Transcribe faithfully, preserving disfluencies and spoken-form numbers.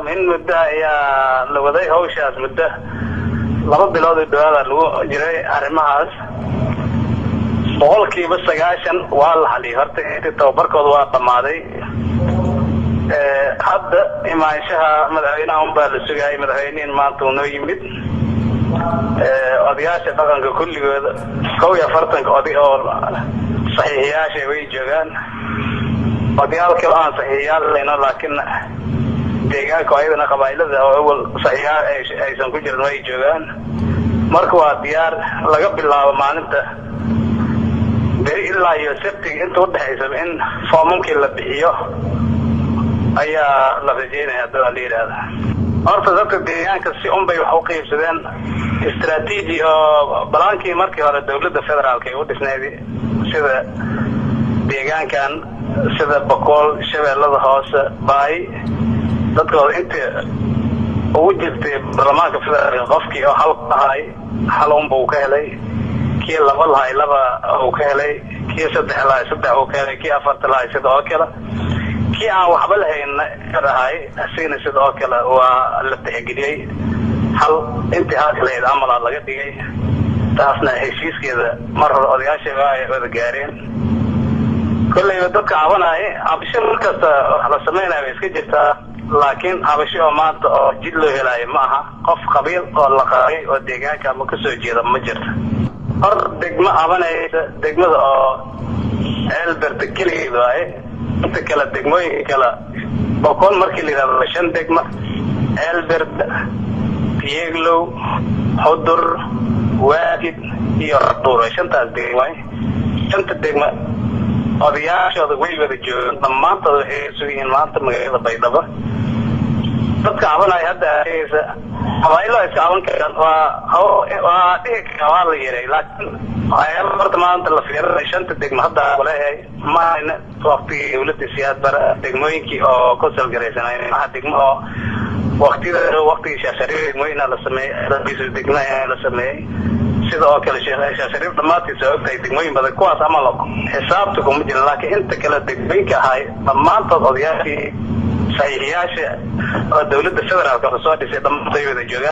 in muddo ayaa la waday hawshaas muddo laba bilood oo dhawaada lagu jiray arrimahaas boqolkiiba sagaashan waa la xaliyay horta inta tababarkooda waa dhamaaday ee hadda imaanshaha madaxweynaha un baa la sugayay madaxweynaha maanta uu noo yimid ee odayaasha dhaqanka kulligooda kow iyo afartan oday oo saxiixiyaasha way joogaan odayaal kale aan saxiixiyaal lehna laakiin deegaanka ayadana qabaylada oo awal saxiixa aysan ku jirin way joogaan marka waa diyaar laga bilaabo maalinta beri ilaa iyo sabtiga inta u dhaxaysa in foomamkii la bixiyo ayaa la rajeynayaa dad la yiraahdo horta dadka deegaanka si un bay wax u qaybsadeen istiraatiiji oo balaankii markii hore dawladda federaalka ay u dhisneeyay sida deegaankan sida Boqol Shabeellada Hoose Baay dadkooda inta ugu jirtay baarlamaanka federaalka qofkii oo hal tahay hal un buu ka helay kii laba lahay laba uu ka helay kii saddex lahay saddex uu ka helay kii afar lahay sidoo kale kii aan waxba lahayn rahay asina sidoo kale waa la tixgeliyay hal intii halkaleed amal laga dhigay taasna heshiiskeeda mar hore odayaasha ay wada gaareen kulay dadka cabanay abshin markasta wax la sameeyay iska jirtaa laakiin abasho maanta oo jid loo helay ma aha qof qabiil oo la qaray oo deegaanka ma ka soo jeeda ma jirto hor degma abanaysa degmada oo Albert kaliya ay inta kala degmooyin kala Boqol markii la yiraahdo shan degma Albert Yeglow Hudur Waadid iyo Tuur shantaas degma shanta degma odayaashooda way wada joogaan dhamaantood waxay suuqeen maanta magaalada Baydhabo dadka cabanay hadda aysa habaylo iska caban karaan waa waa dhig waa la yeeray laakiin ay marta maanta la fiiray shanta degmo hadda walahay maana waqti dawladda siyaad bar degmooyinkii oo ku salgareysanay ma degmo oo waqtiga waqti shashariir degmooyina la sameeyay rabiis degmooyina la sameeyay sidoo kale shashariir dhamaadkiisa oo ay degmooyin badan kuwaas ama la xisaabta kuma jira laakiin inta kala degmooyinka ahay dhamaantood odayaashii saxiixiyaasha oo dawladda federaalka soo dhisay dhamaantood wada joogaan